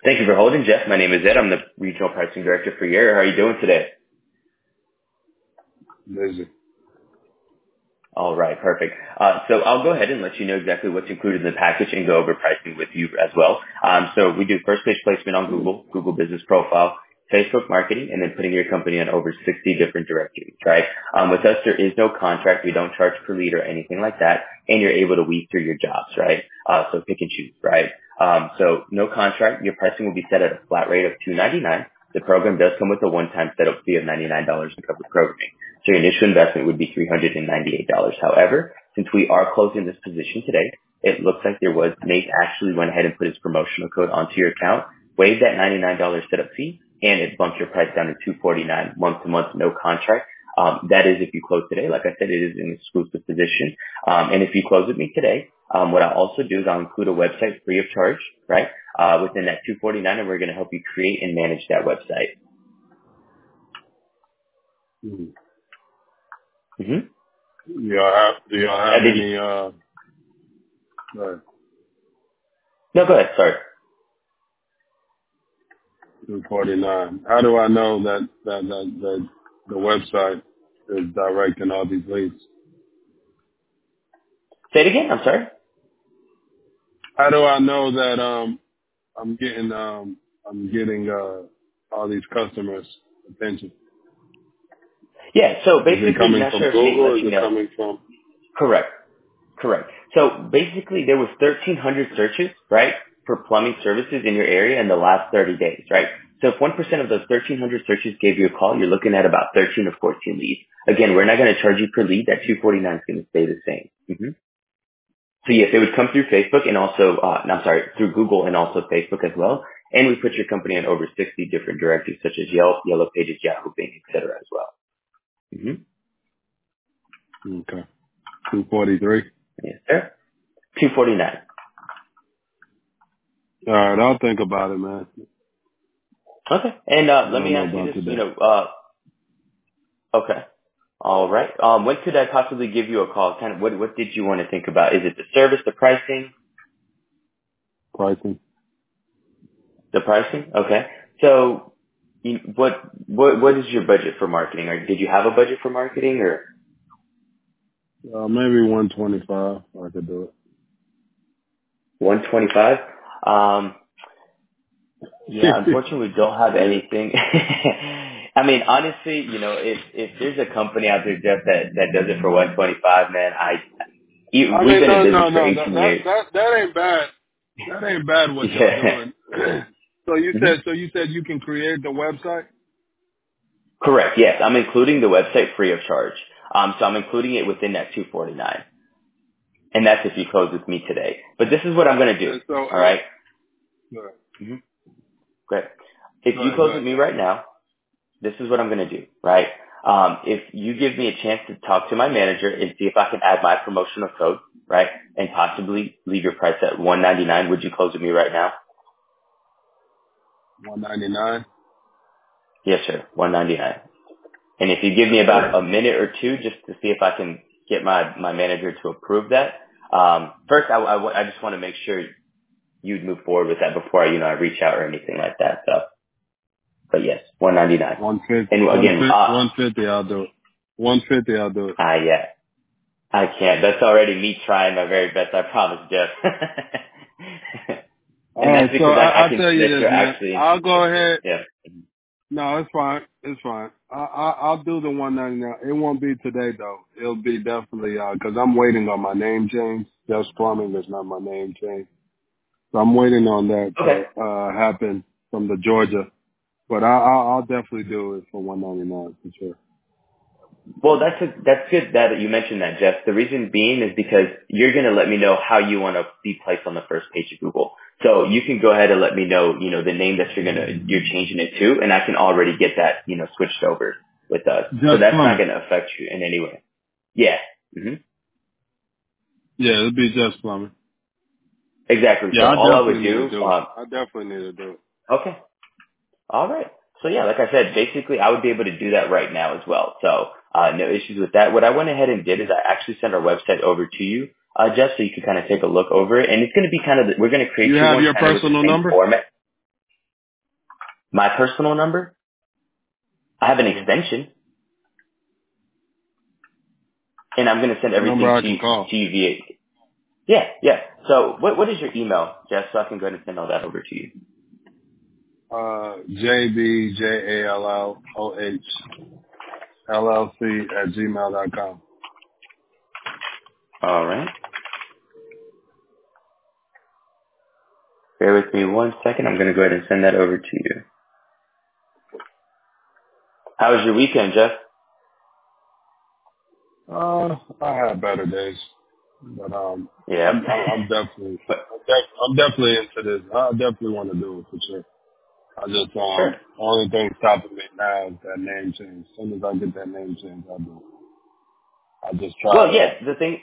Thank you for holding, Jeff. My name is Ed. I'm the Regional Pricing Director for Yara. How are you doing today? Busy. All right, perfect. So I'll go ahead and let you know exactly what's included in the package and go over pricing with you as well. So we do first page placement on Google Business Profile, Facebook marketing, and then putting your company on over 60 different directories, right? With us, there is no contract. We don't charge per lead or anything like that, and you're able to weed through your jobs, right? So pick and choose, right? So no contract. Your pricing will be set at a flat rate of $299. The program does come with a one-time setup fee of $99 to cover programming. So your initial investment would be $398. However, since we are closing this position today, it looks like Nate actually went ahead and put his promotional code onto your account, waived that $99 setup fee, and it bumped your price down to $249 month to month, no contract. That is if you close today. Like I said, it is an exclusive position. And if you close with me today, what I'll also do is I'll include a website free of charge, right? Within that $249, and we're going to help you create and manage that website. Mm-hmm. Mm-hmm. Do y'all have any, sorry. No, go ahead. Sorry. 249. How do I know that the website is directing all these leads? Say it again. I'm sorry. How do I know that I'm getting all these customers' attention? Yeah. So Is basically, it coming not from sure if Nate Google? let Or is you it know. coming from? Correct. So basically, there was 1,300 searches, right, for plumbing services in your area in the last 30 days, right? So if 1% of those 1,300 searches gave you a call, you're looking at about 13 or 14 leads. Again, we're not going to charge you per lead. That $249 is going to stay the same. Mm-hmm. So yes, it would come through Facebook and also, through Google and also Facebook as well. And we put your company on over 60 different directories such as Yelp, Yellow Pages, Yahoo, Bing, etc. as well. Mm-hmm. Okay. 243. Yes, sir. 249. All right, I'll think about it, man. Okay. And let me ask you this, today. okay. All right. When could I possibly give you a call? Kind of what did you want to think about? Is it the service, the pricing? Pricing. The pricing? Okay. So what is your budget for marketing? Or did you have a budget for marketing or? Maybe 125. I could do it. 125? Yeah, unfortunately, we don't have anything. I mean, honestly, if there's a company out there, Jeff, that does it for 125, man, we've been in business for 18 years. That ain't bad. That ain't bad what y'all doing. So you said you can create the website? Correct. Yes, I'm including the website free of charge. So I'm including it within that 249, and that's if you close with me today. But this is what I'm going to do. All right. Mm-hmm. Great. If you close with me right now, this is what I'm going to do. Right. If you give me a chance to talk to my manager and see if I can add my promotional code, right, and possibly leave your price at $199, would you close with me right now? $199. Yes, sir. $199. And if you give me about a minute or two just to see if I can get my manager to approve that. First, I just want to make sure you'd move forward with that before I reach out or anything like that. So, but yes, $199. 150. And again, 150. I'll do it. 150. I'll do it. Yeah, I can't. That's already me trying my very best. I promise, Jeff. All right, so I'll tell you this, man. I'll go ahead. Yeah. No, it's fine. It's fine. I'll do the 199. It won't be today though. It'll be definitely because I'm waiting on my name change. Just Plumbing is not my name change, so I'm waiting on that to happen from the Georgia. But I'll definitely do it for 199 for sure. Well, that's good that you mentioned that, Jeff. The reason being is because you're going to let me know how you want to be placed on the first page of Google. So you can go ahead and let me know, the name that you're changing it to, and I can already get that, switched over with us. So that's not going to affect you in any way. Yeah. Mm-hmm. Yeah, it'll be Just Plumbing. Exactly. Yeah, so all I would do, I definitely need to do it. Okay. All right. So yeah, like I said, basically I would be able to do that right now as well. So no issues with that. What I went ahead and did is I actually sent our website over to you, just so you can kind of take a look over it. And it's going to be we're going to create you have your personal number? Format. My personal number? I have an extension. And I'm going to send everything Number I can call. to you via... Yeah. So what is your email, Jeff, so I can go ahead and send all that over to you? JBJALLOHLLC@gmail.com. All right. Bear with me 1 second. I'm going to go ahead and send that over to you. How was your weekend, Jeff? I had better days, but Yeah. I'm definitely into this. I definitely want to do it for sure. I just Sure. only thing stopping me now is that name change. As soon as I get that name change, I'll do it. I just tried Well, that.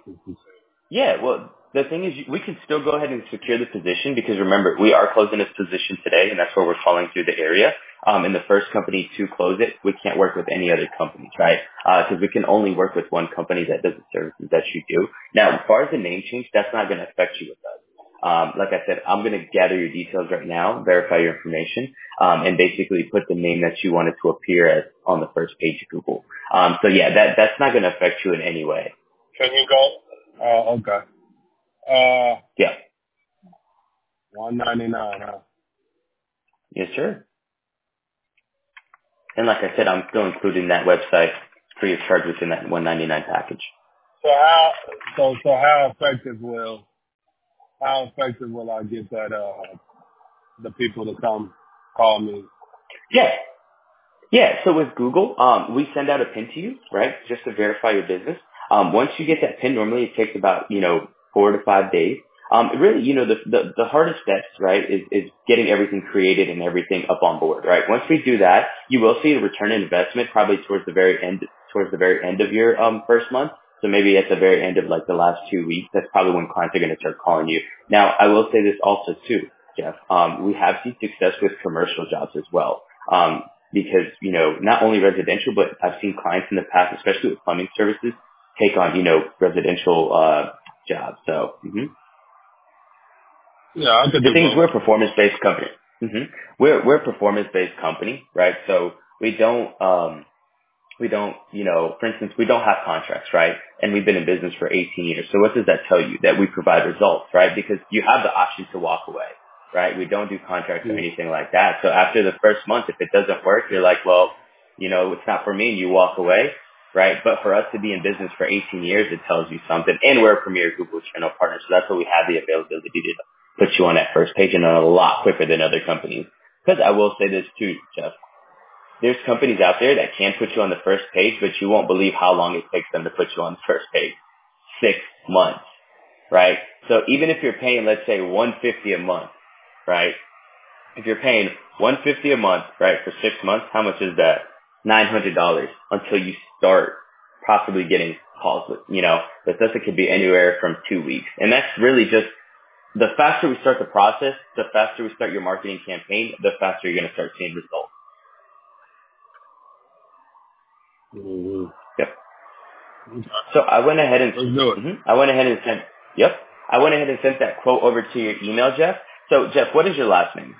the thing is, we can still go ahead and secure the position because remember, we are closing this position today, and that's where we're calling through the area. And the first company to close it, we can't work with any other companies, right? Because we can only work with one company that does the services that you do. Now, as far as the name change, that's not going to affect you with us. Like I said, I'm going to gather your details right now, verify your information, and basically put the name that you wanted to appear as on the first page of Google. So yeah, that's not going to affect you in any way. Can you go? Okay. Yeah. $199, huh? Yes, sir. And like I said, I'm still including that website free of charge within that $199 package. So how effective will I get that the people to come call me? Yeah. So with Google, we send out a PIN to you, right? Just to verify your business. Once you get that PIN, normally it takes about, 4 to 5 days. Really, the hardest steps, right, is getting everything created and everything up on board, right? Once we do that, you will see a return on investment probably towards the very end of your, first month. So maybe at the very end of like the last 2 weeks, that's probably when clients are going to start calling you. Now, I will say this also too, Jeff. We have seen success with commercial jobs as well. Because, not only residential, but I've seen clients in the past, especially with plumbing services, take on, residential, jobs. So, Yeah, I could The do thing is, both. we're a performance-based company. We're a performance-based company, right? So we don't, for instance, we don't have contracts, right? And we've been in business for 18 years. So what does that tell you? That we provide results, right? Because you have the option to walk away, right? We don't do contracts or anything like that. So after the first month, if it doesn't work, you're like, well, it's not for me, and you walk away, right? But for us to be in business for 18 years, it tells you something. And we're a premier Google channel partner, so that's why we have the availability to put you on that first page and a lot quicker than other companies. Because I will say this too, Jeff. There's companies out there that can put you on the first page, but you won't believe how long it takes them to put you on the first page. 6 months, right? So even if you're paying, let's say, $150 a month, right? If you're paying $150 a month, right, for 6 months, how much is that? $900 until you start possibly getting calls with, with us, it could be anywhere from 2 weeks. And that's really just the faster we start the process, the faster we start your marketing campaign, the faster you're going to start seeing results. Mm-hmm. Yep. So I went ahead and Let's do it. I went ahead and sent that quote over to your email, Jeff. So Jeff, what is your last name?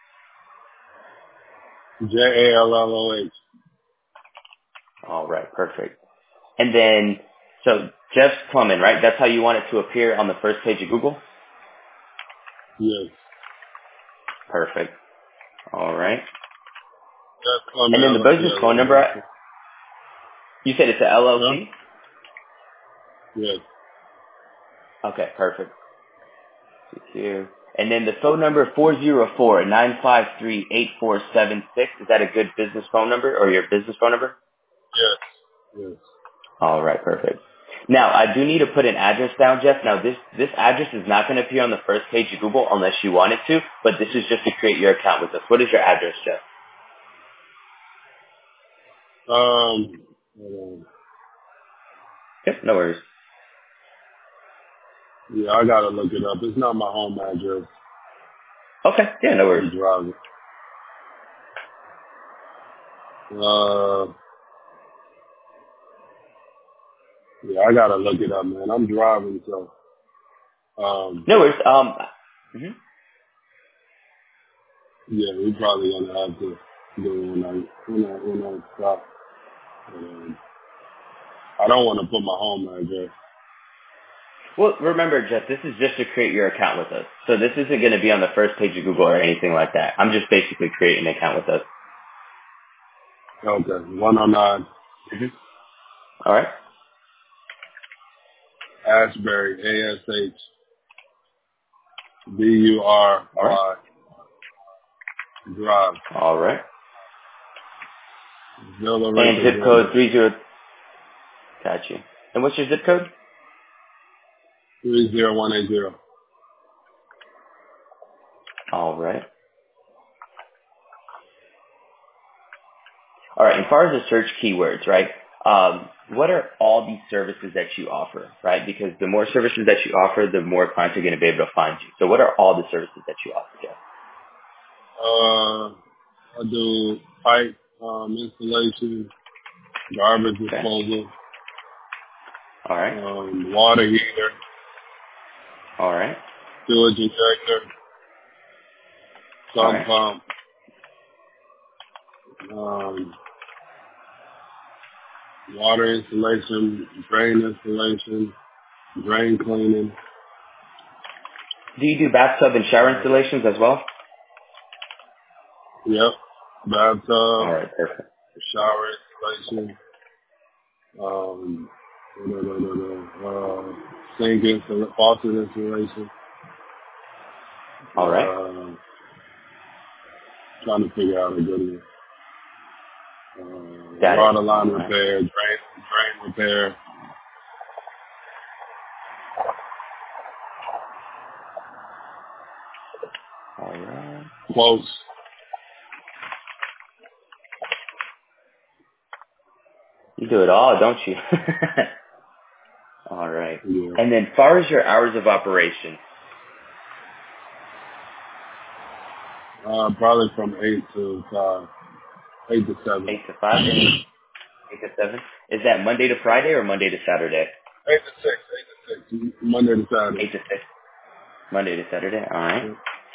JALLOH. All right, perfect. And then, so Jeff's Plumbing, right? That's how you want it to appear on the first page of Google? Yes. Perfect. All right. That's And then the business phone number, LLC. you said it's a LLC? Huh? Yes. Okay, perfect. Here. And then the phone number 404-953-8476. Is that a good business phone number or your business phone number? Yes. Yes. All right, perfect. Now, I do need to put an address down, Jeff. Now, this address is not going to appear on the first page of Google unless you want it to, but this is just to create your account with us. What is your address, Jeff? Hold on. Yep, no worries. Yeah, I gotta look it up. It's not my home address. Okay, yeah, no worries. I'm driving. Yeah, I gotta look it up, man. I'm driving, so. No worries. Yeah, we probably gonna have to do it when I stop. Um, I don't want to put my home address. Well, remember, Jeff, this is just to create your account with us. So this isn't going to be on the first page of Google or anything like that. I'm just basically creating an account with us. Okay, 109 hmm All right. Ashbury, All right. ASHBURY Drive, All right. Villa And Rica, zip code Georgia, 30. Got you. And what's your zip code? 30180. All right. All right. As far as the search keywords, right? What are all these services that you offer, right? Because the more services that you offer, the more clients are going to be able to find you. So what are all the services that you offer, Jeff? I do pipe installation, garbage Okay. disposal, All right. water heater, All right. sewage injector, All sump right. pump, um, water installation, drain installation, drain cleaning. Do you do bathtub and shower Uh, installations as well? yep, All bathtub, right. Perfect. shower installation, um, sink installation, faucet installation. All right. Trying to figure out a good one. Got it. Water line All right. repair, drain repair, All right. quotes. You do it all, don't you? All right. Yeah. And then far as your hours of operation, Probably from 8 to 5, 8 to 7. 8 to 5, 8 to 7, is that Monday to Friday or Monday to Saturday? 8 to 6, 8 to 6, Monday to Saturday. 8 to 6, Monday to Saturday. All right. Yeah.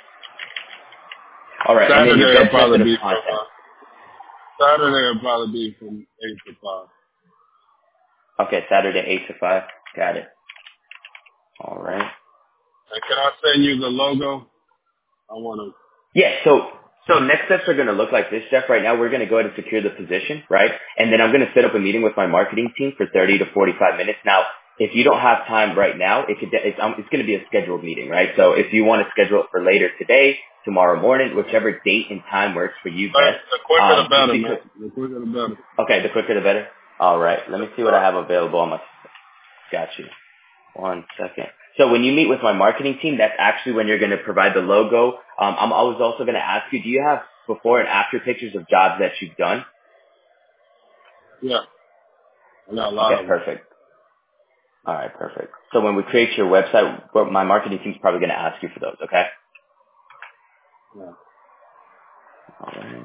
All right. And then your Saturday will best method probably of be from, contact. Saturday will probably be from 8 to 5. Okay. Saturday, 8 to 5. Got it. All right. And can I send you the logo? I want Yeah, so next steps are going to look like this, Jeff. Right now, we're going to go ahead and secure the position, right? And then I'm going to set up a meeting with my marketing team for 30 to 45 minutes. Now, if you don't have time right now, it's going to be a scheduled meeting, right? So if you want to schedule it for later today, tomorrow morning, whichever date and time works for you to, best. the quicker the Just better, man. because, The quicker the better. okay, the quicker the better. All right, let me see what I have available on my. Got you. One second. So when you meet with my marketing team, that's actually when you're going to provide the logo. I was also going to ask you, do you have before and after pictures of jobs that you've done? Yeah, I got a lot Okay, of them. perfect. All right, perfect. So when we create your website, my marketing team's probably going to ask you for those, okay? Yeah. All right.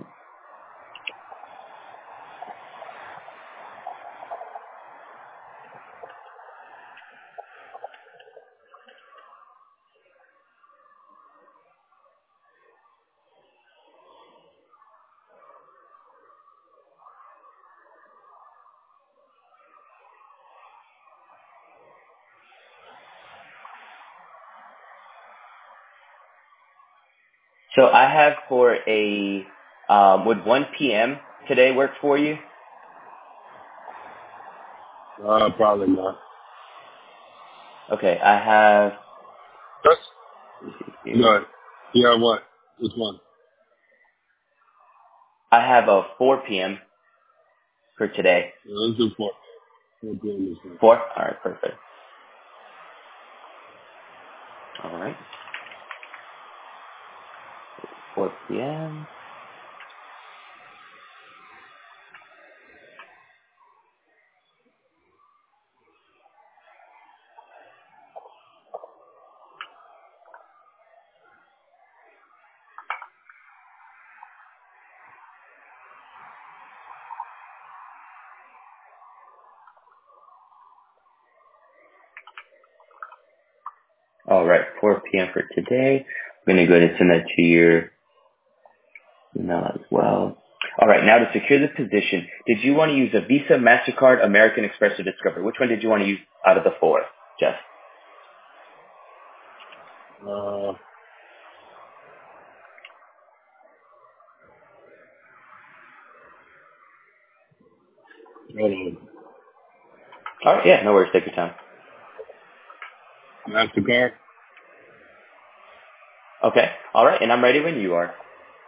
So I have for would 1 p.m. today work for you? Probably not. Okay, I have, That's let me see here. good. You have what? Which one? I have a 4 p.m. for today. Yeah, let's do 4. 4 p.m. this one. 4? All right, perfect. All right, 4 p.m. All right, 4 p.m. for today. I'm going to go ahead and send that to your email as well. All right, now to secure this position, did you want to use a Visa, MasterCard, American Express, or Discover? Which one did you want to use out of the four, Jeff? Hold on. All right, yeah, no worries. Take your time. MasterCard? Okay, all right, and I'm ready when you are.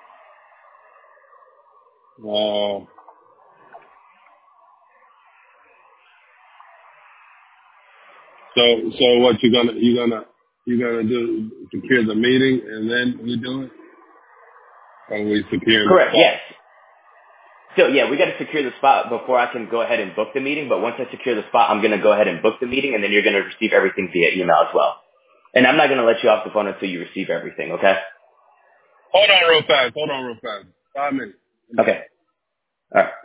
So what you gonna do? Secure the meeting and then we do it, or we secure the Correct, spot? yes. So yeah, we got to secure the spot before I can go ahead and book the meeting. But once I secure the spot, I'm going to go ahead and book the meeting, and then you're going to receive everything via email as well. And I'm not going to let you off the phone until you receive everything, okay? Hold on real fast. 5 minutes. Okay. All right.